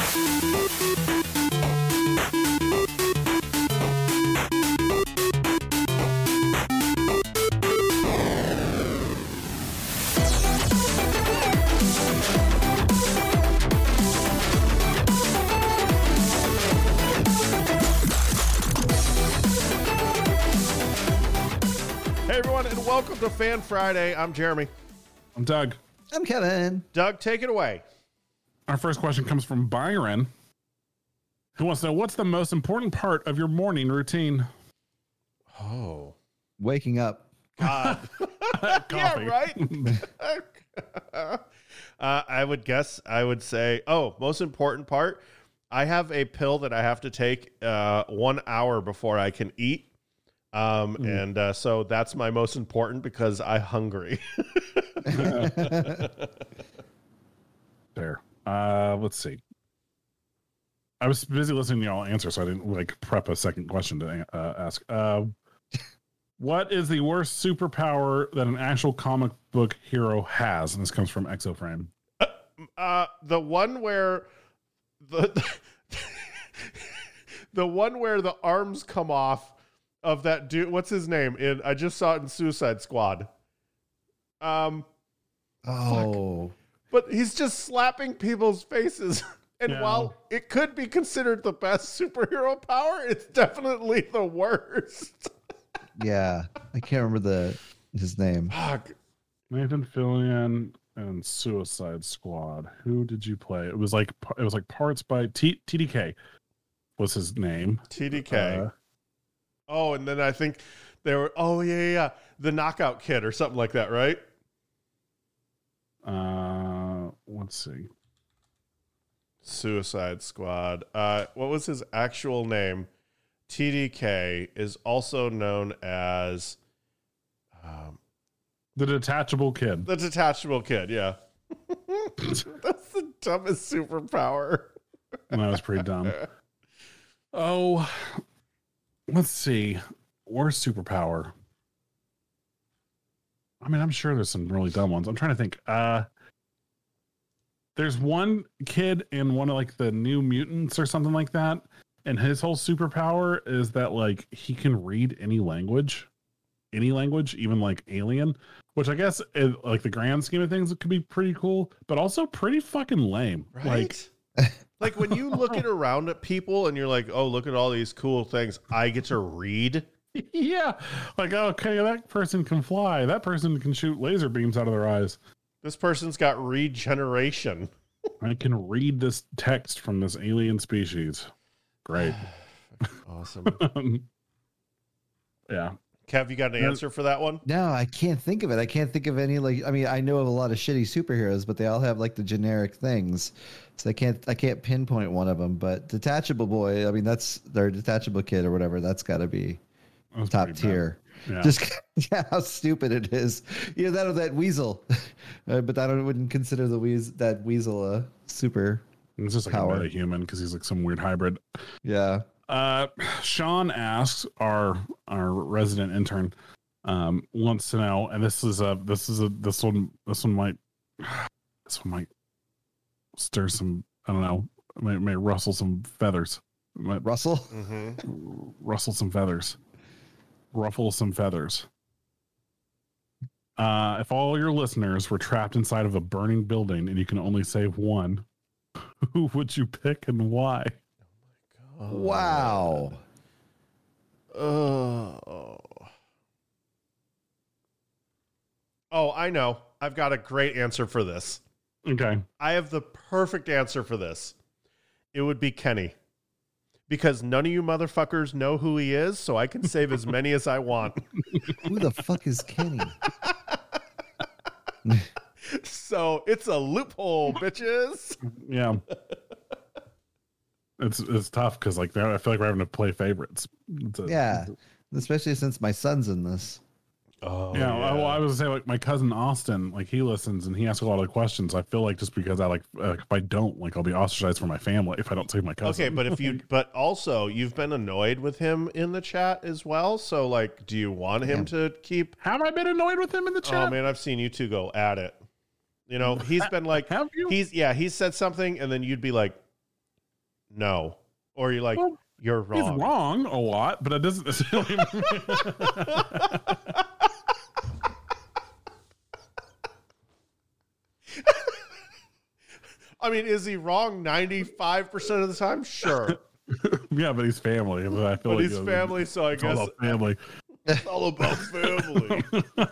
Hey everyone, and welcome to Fan Friday. I'm Jeremy. I'm Doug. I'm Kevin. Doug, take it away. Our first question comes from Byron, who wants to know, what's the most important part of your morning routine? Oh, Waking up. God. Coffee. Yeah, right? I would say, most important part, I have a pill that I have to take 1 hour before I can eat. And so that's my most important because I'm hungry. Fair. Let's see. I was busy listening to y'all answer, so I didn't prep a second question to ask. What is the worst superpower that an actual comic book hero has? And this comes from Exoframe. The one where the one where the arms come off of that dude. What's his name? I just saw it in Suicide Squad. Oh, But he's just slapping people's faces. And while it could be considered the best superhero power, it's definitely the worst. yeah. I can't remember his name. Fuck. Nathan Fillion and Suicide Squad. Who did you play? It was like parts by TDK was his name. TDK. And then I think they were, the Knockout Kid or something like that, right? Let's see. Suicide Squad. What was his actual name? TDK is also known as The Detachable Kid. the Detachable Kid, yeah. That's the dumbest superpower. And that was pretty dumb. Oh, let's see. Worst superpower. I mean, I'm sure there's some really dumb ones. I'm trying to think. There's one kid in one of the New Mutants or something like that, and his whole superpower is that he can read any language, even alien, which I guess in the grand scheme of things, it could be pretty cool, but also pretty fucking lame. Right? Like when you look around at people and you're like, oh, look at all these cool things. I get to read. Yeah. Okay, that person can fly. That person can shoot laser beams out of their eyes. This person's got regeneration. I can read this text from this alien species. Great. Awesome. Yeah. Kev, you got an answer for that one? No, I can't think of it. I can't think of any I know of a lot of shitty superheroes, but they all have the generic things. So I can't pinpoint one of them, but Detachable Boy, that's their Detachable Kid or whatever. That's got to be top tier. Yeah. Just how stupid it is. That weasel. But I wouldn't consider that weasel a super. It's just power. a meta-human because he's some weird hybrid. Yeah. Sean asks, our resident intern, wants to know, and this one might stir some, I don't know, may rustle some feathers. Russell? Rustle some feathers. Ruffle some feathers. If all your listeners were trapped inside of a burning building and you can only save one, who would you pick and why? Wow. Oh, I know. I've got a great answer for this. Okay. I have the perfect answer for this. It would be Kenny. Because none of you motherfuckers know who he is, so I can save as many as I want. Who the fuck is Kenny? So it's a loophole, bitches. Yeah. It's tough because I feel like we're having to play favorites. Especially since my son's in this. Oh, yeah. Well, I was gonna say my cousin Austin, he listens and he asks a lot of questions. I feel like just because if I don't, I'll be ostracized from my family if I don't save my cousin. Okay, but also you've been annoyed with him in the chat as well. So do you want him to keep? Have I been annoyed with him in the chat? Oh man, I've seen you two go at it. He's been have you? He's said something and then you'd be like, no, or you're like, Well, you're He's wrong. wrong a lot, but it doesn't necessarily. I mean, is he wrong 95% of the time? Sure. Yeah, but he's family. But I feel But like he's family, so I it's all guess about family. it's all about family.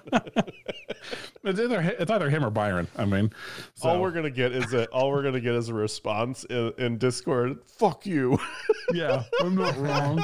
It's either him or Byron. I mean, so. All we're gonna get is a response in Discord. Fuck you. Yeah, I'm not wrong.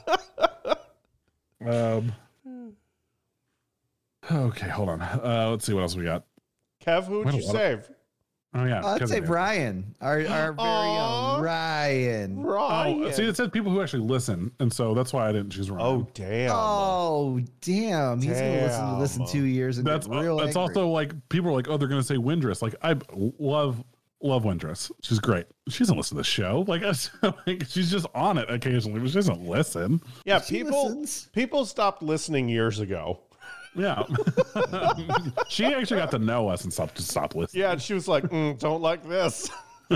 Okay, hold on. Let's see what else we got. Kev, who'd you save? Oh yeah, I'd say Kevin. Ryan, our very Aw. own Ryan. Ryan. Oh, see, it said people who actually listen, and so that's why I didn't choose Ryan. Oh damn. Oh damn! He's gonna listen to 2 years and That's get real angry. also like people are like, oh, they're gonna say Windress. Like I love Windress. She's great. She doesn't listen to the show. Like, like she's just on it occasionally, but she doesn't listen. Yeah, She people listens. people stopped listening years ago. Yeah, she actually got to know us and stopped listening. Yeah, and she was like, don't like this.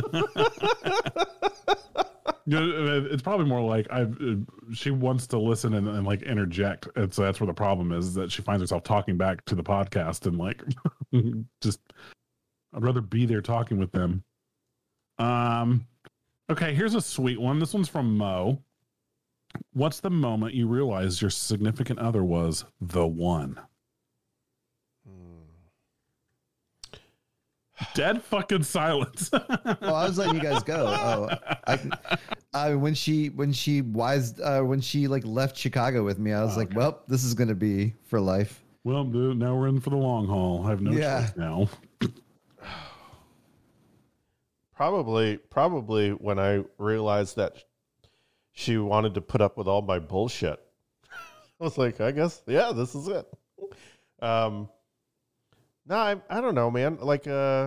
You know, it's probably more like she wants to listen and like interject, and so that's where the problem is that she finds herself talking back to the podcast and like just I'd rather be there talking with them. Okay, here's a sweet one. This one's from Mo. What's the moment you realized your significant other was the one? Dead fucking silence. Oh, I was letting you guys go. When she like left Chicago with me, I was like, well, this is gonna be for life. Well, dude, now we're in for the long haul. I have no choice now. Probably when I realized that she wanted to put up with all my bullshit. I was like, I guess, yeah, this is it. No, I don't know, man. Like,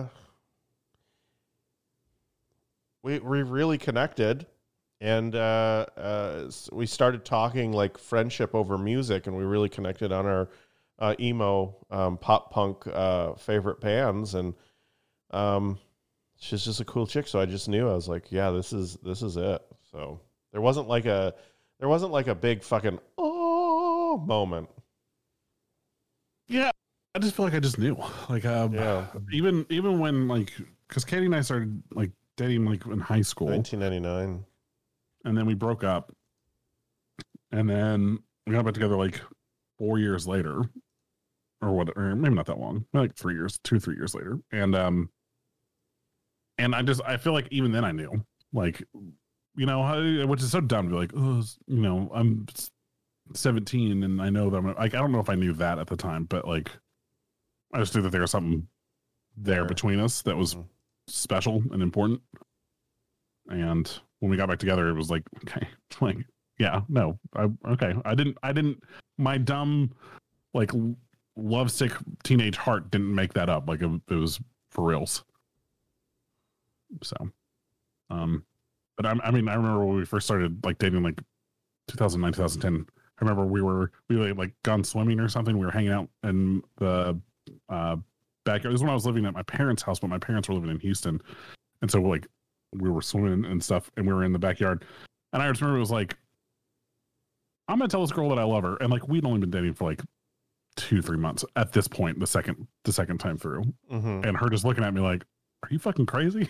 we really connected, and we started talking like friendship over music, and we really connected on our emo pop punk favorite bands, and she's just a cool chick. So I just knew, I was like, yeah, this is it. So there wasn't like a big fucking oh moment. Yeah, I just feel like I just knew. Like, Yeah. even when like, because Katie and I started like dating like in high school, 1999. and then we broke up, and then we got back together like 4 years later, or what? Or maybe not that long, like 3 years, 2-3 years later, and I feel like even then I knew, like, you know, which is so dumb to be like, oh, you know, I'm 17 and I know that I'm like, I don't know if I knew that at the time, but like, I just knew that there was something there between us that was special and important. And when we got back together, it was like, okay, like, yeah, no, I didn't, my dumb, like, lovesick teenage heart didn't make that up. Like, it was for reals. So, but I mean, I remember when we first started like dating, like 2009, 2010. I remember we like gone swimming or something. We were hanging out in the backyard. This is when I was living at my parents' house, but my parents were living in Houston, and so like we were swimming and stuff, and we were in the backyard. And I just remember it was like, I'm gonna tell this girl that I love her, and like we'd only been dating for like 2-3 months at this point. The second time through, and her just looking at me like, are you fucking crazy?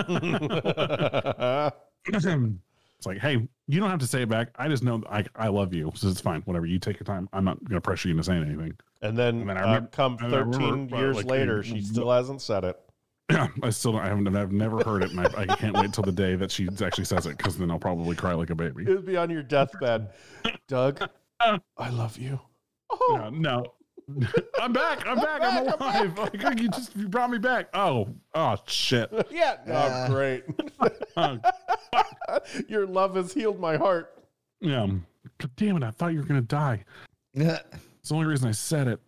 It's like, hey, you don't have to say it back. I just know I love you, so it's fine. Whatever, you take your time. I'm not going to pressure you into saying anything. And then I remember, come 13 years like, later, she still hasn't said it. Yeah, I still don't. I've never heard it, and I can't wait till the day that she actually says it, because then I'll probably cry like a baby. It would be on your deathbed. Doug, I love you. Oh, Yeah, no. I'm back. I'm alive. Like, you brought me back. Oh shit. yeah. Oh, great. Oh, Your love has healed my heart. yeah. God damn it! I thought you were gonna die. It's the only reason I said it.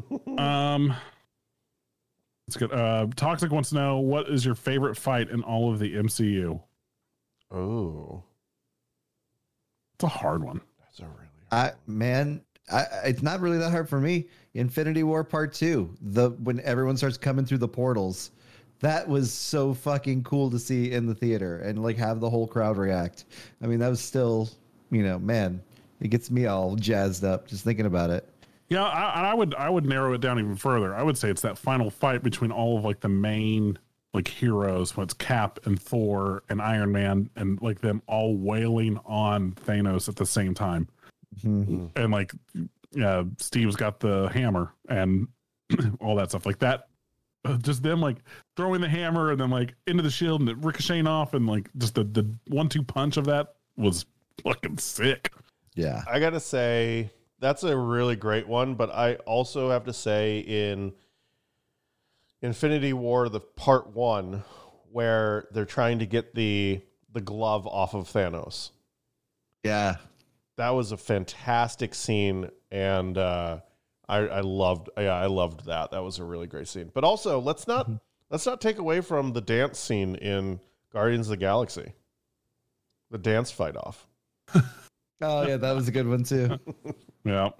It's good. Toxic wants to know, what is your favorite fight in all of the MCU? Oh, It's a hard one. that's a really hard one. It's not really that hard for me. Infinity War Part 2, when everyone starts coming through the portals, that was so fucking cool to see in the theater and like have the whole crowd react. I mean, that was still, man, it gets me all jazzed up just thinking about it. Yeah, I would narrow it down even further. I would say it's that final fight between all of like the main like heroes, when it's Cap and Thor and Iron Man, and like them all wailing on Thanos at the same time. Mm-hmm. And like, yeah, Steve's got the hammer and all that stuff like that. Just them like throwing the hammer and then like into the shield and it ricocheting off, and like just the 1-2 punch of that was fucking sick. Yeah, I gotta say that's a really great one, but I also have to say in Infinity War, the part 1, where they're trying to get the glove off of Thanos. yeah, That was a fantastic scene, and I loved that. That was a really great scene. But also, let's not take away from the dance scene in Guardians of the Galaxy. The dance fight off. Oh yeah, that was a good one too. Yeah.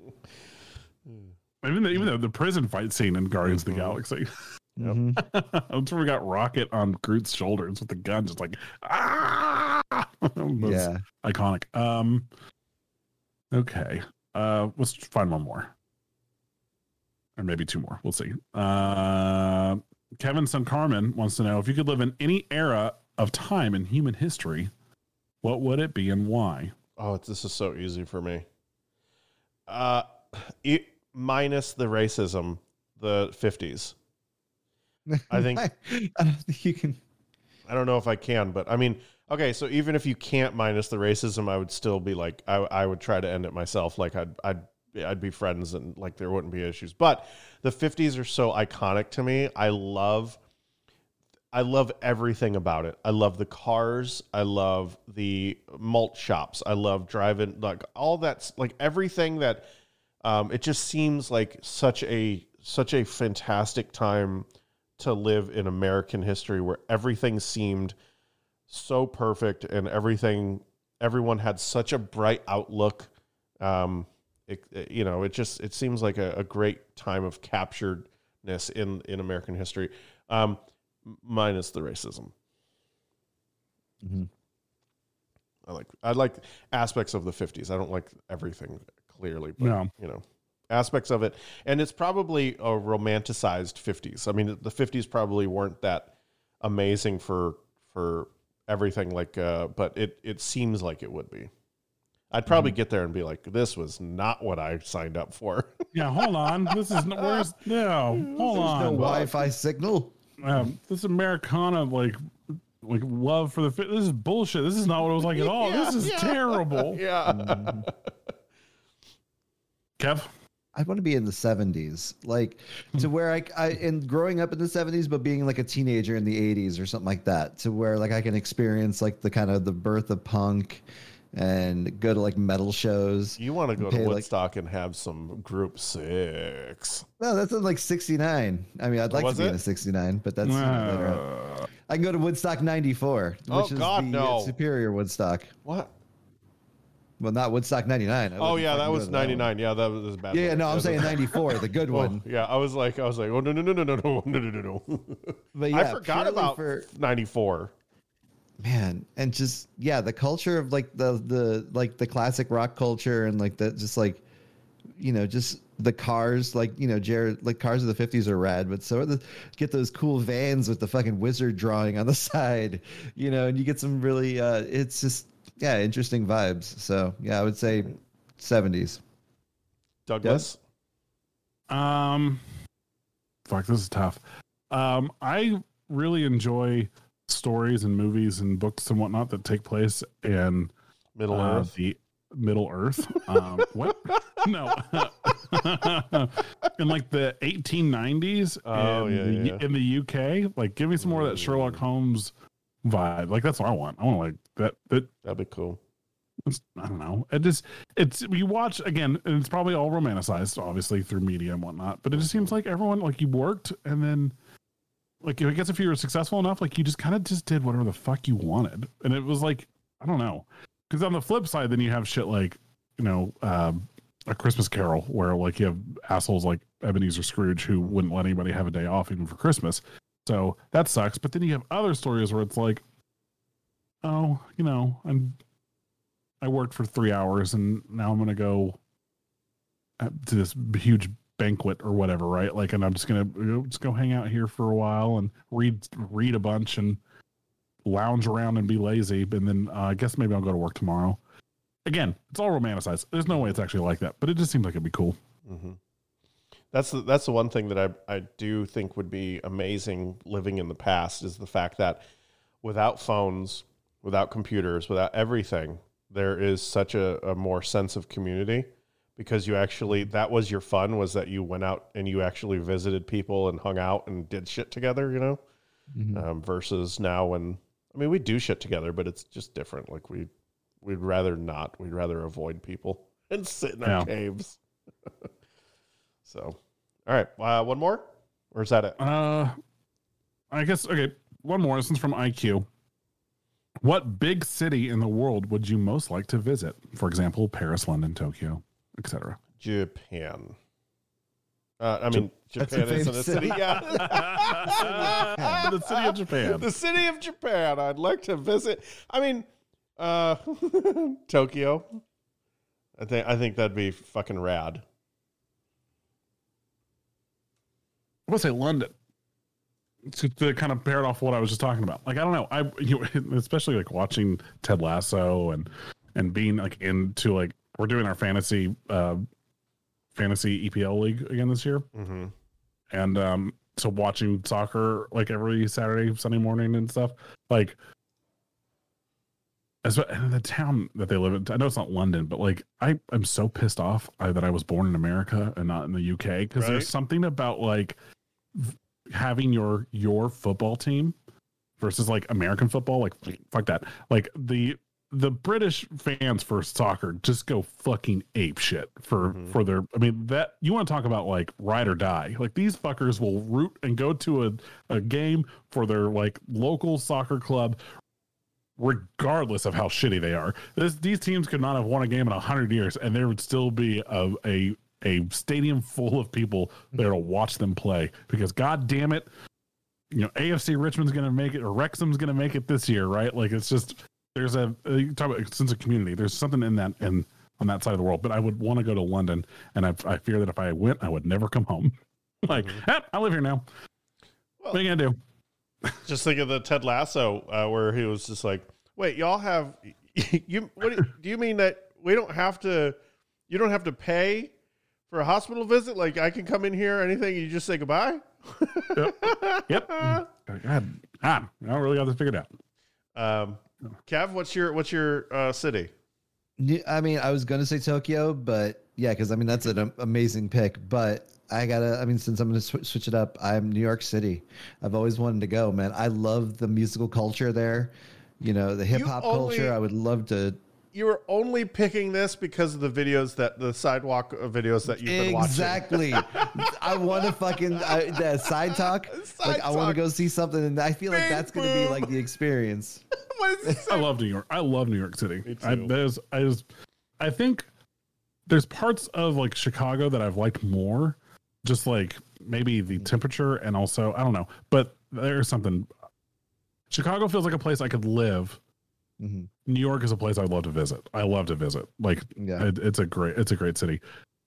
Even the prison fight scene in Guardians of the Galaxy. Mm-hmm. That's where we got Rocket on Groot's shoulders with the gun, just like Yeah, iconic. Okay. Let's find one more. Or maybe 2 more. We'll see. Kevin Son Carmen wants to know, if you could live in any era of time in human history, what would it be and why? Oh, this is so easy for me. Minus the racism, the 50s. I think I don't think you can. I don't know if I can, but I mean, okay, so even if you can't minus the racism, I would still be like, I would try to end it myself. Like I'd be friends and like there wouldn't be issues. But the 50s are so iconic to me. I love everything about it. I love the cars. I love the malt shops. I love driving, like all that's like everything that it just seems like such a fantastic time to live in American history, where everything seemed so perfect and everyone had such a bright outlook. It seems like a great time of capturedness in American history. Minus the racism. Mm-hmm. I like aspects of the 50s. I don't like everything clearly, but aspects of it. And it's probably a romanticized 50s. I mean, the 50s probably weren't that amazing for everything, like but it seems like it would be. I'd probably get there and be like, this was not what I signed up for. Yeah, hold on. This is hold on. No Wi-Fi signal. This Americana like love for this is bullshit. This is not what it was like at all. This is terrible. Yeah. Kev? I want to be in the 70s, like to where in growing up in the 70s, but being like a teenager in the 80s or something like that, to where like I can experience like the kind of the birth of punk and go to like metal shows. You want to go to Woodstock and have some Group 6. No, that's in like 69. I mean, I'd like to be in a 69, but that's later on. I can go to Woodstock 94, which is the superior Woodstock. What? Well, not Woodstock 99. Oh yeah, that was 99. Yeah, that was a bad. Yeah, no, I'm saying 94, the good one. Yeah, I was like, oh no. But yeah, I forgot about 94. Man, and just the culture of like the classic rock culture and like that, just like just the cars, like Jared, like cars of the 50s are rad, but so are get those cool vans with the fucking wizard drawing on the side, and you get some really it's just interesting vibes. So I would say 70s. Douglas. Fuck, this is tough. I really enjoy stories and movies and books and whatnot that take place in Middle Earth. The Middle Earth. What? No. In like the 1890s. In the UK. Like, give me some more of that Sherlock Holmes vibe. Like, that's what I want. I want like that. That'd be cool. I don't know. It's you watch again, and it's probably all romanticized, obviously through media and whatnot. But it just seems like everyone, like, you worked, and then like I guess if you were successful enough, like you just kind of just did whatever the fuck you wanted, and it was like, I don't know. Because on the flip side, then you have shit like A Christmas Carol, where like you have assholes like Ebenezer Scrooge who wouldn't let anybody have a day off even for Christmas. So that sucks. But then you have other stories where it's like, oh, I worked for 3 hours and now I'm going to go to this huge banquet or whatever, right? Like, and I'm just going to just go hang out here for a while and read a bunch and lounge around and be lazy. And then I guess maybe I'll go to work tomorrow. Again, it's all romanticized. There's no way it's actually like that, but it just seems like it'd be cool. Mm-hmm. That's the one thing that I do think would be amazing living in the past is the fact that without phones, without computers, without everything, there is such a more sense of community because you actually, that was your fun, was that you went out and you actually visited people and hung out and did shit together, Mm-hmm. Versus now when, I mean, we do shit together, but it's just different. Like we'd rather not, we'd rather avoid people and sit in our caves. So, all right. One more, or is that it? I guess, okay. One more. This one's from IQ. What big city in the world would you most like to visit? For example, Paris, London, Tokyo, etc. Japan. I mean, Japan is a city. Yeah. The city of Japan. The city of Japan. I'd like to visit. I mean, Tokyo. I think that'd be fucking rad. I would say London. To kind of pair it off what I was just talking about. Like, I don't know. Especially like watching Ted Lasso and being like into like, we're doing our fantasy EPL league again this year. Mm-hmm. And so watching soccer like every Saturday, Sunday morning and stuff, like and the town that they live in, I know it's not London, but like I'm so pissed off that I was born in America and not in the UK because there's something about like having your football team versus like American football, like fuck that. Like the British fans for soccer just go fucking ape shit for their, I mean, that you want to talk about like ride or die. Like these fuckers will root and go to a game for their like local soccer club regardless of how shitty they are. These teams could not have won a game in 100 years and there would still be a stadium full of people there to watch them play because god damn it, AFC Richmond's going to make it or Wrexham's going to make it this year, right? Like it's just, there's you talk about a sense of community. There's something in that and on that side of the world, but I would want to go to London and I fear that if I went, I would never come home. Like, I live here now. Well, what are you going to do? Just think of the Ted Lasso where he was just like, wait, y'all have, do you mean that we don't have to, you don't have to pay for a hospital visit? Like I can come in here, anything, you just say goodbye? Yep. God, I don't really got this figured out. Kev, what's your city? I mean, I was going to say Tokyo, but yeah, because I mean, that's an amazing pick, but since I'm going to switch it up, I'm New York City. I've always wanted to go, man. I love the musical culture there. The hip hop culture. I would love to. You were only picking this because of the sidewalk videos that you've been watching. Exactly. I want to fucking side talk. I want to go see something, and I feel like that's going to be like the experience. I love New York. I love New York City. Me too. I think there's parts of like Chicago that I've liked more. Just like maybe the temperature and also I don't know, but there's something. Chicago feels like a place I could live. Mm-hmm. New York is a place I'd love to visit. I love to visit. Like, it's a great city.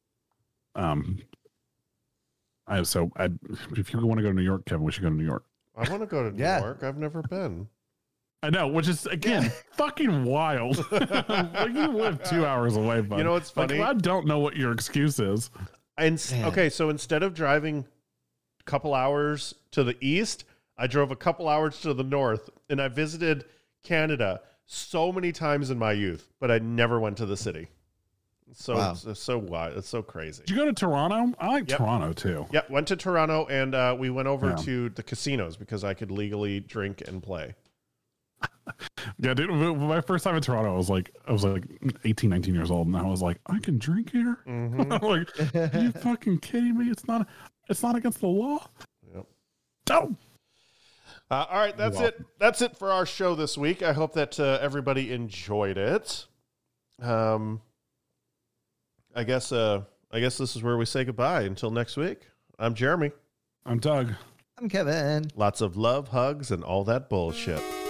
If you want to go to New York, Kevin, we should go to New York. I want to go to New York. I've never been. I know, which is again fucking wild. Like you live 2 hours away, but what's funny? Like, I don't know what your excuse is. Okay, so instead of driving a couple hours to the east, I drove a couple hours to the north, and I visited Canada so many times in my youth, but I never went to the city. So it's so wild. It's so crazy. Did you go to Toronto? I like Toronto too. Yep, went to Toronto, and we went over to the casinos because I could legally drink and play. Yeah, dude. My first time in Toronto, I was like 18, 19 years old, and I was like, I can drink here. Mm-hmm. I'm like, are you fucking kidding me? It's not against the law. Yep. Don't. All right, that's it. That's it for our show this week. I hope that everybody enjoyed it. I guess this is where we say goodbye until next week. I'm Jeremy. I'm Doug. I'm Kevin. Lots of love, hugs, and all that bullshit.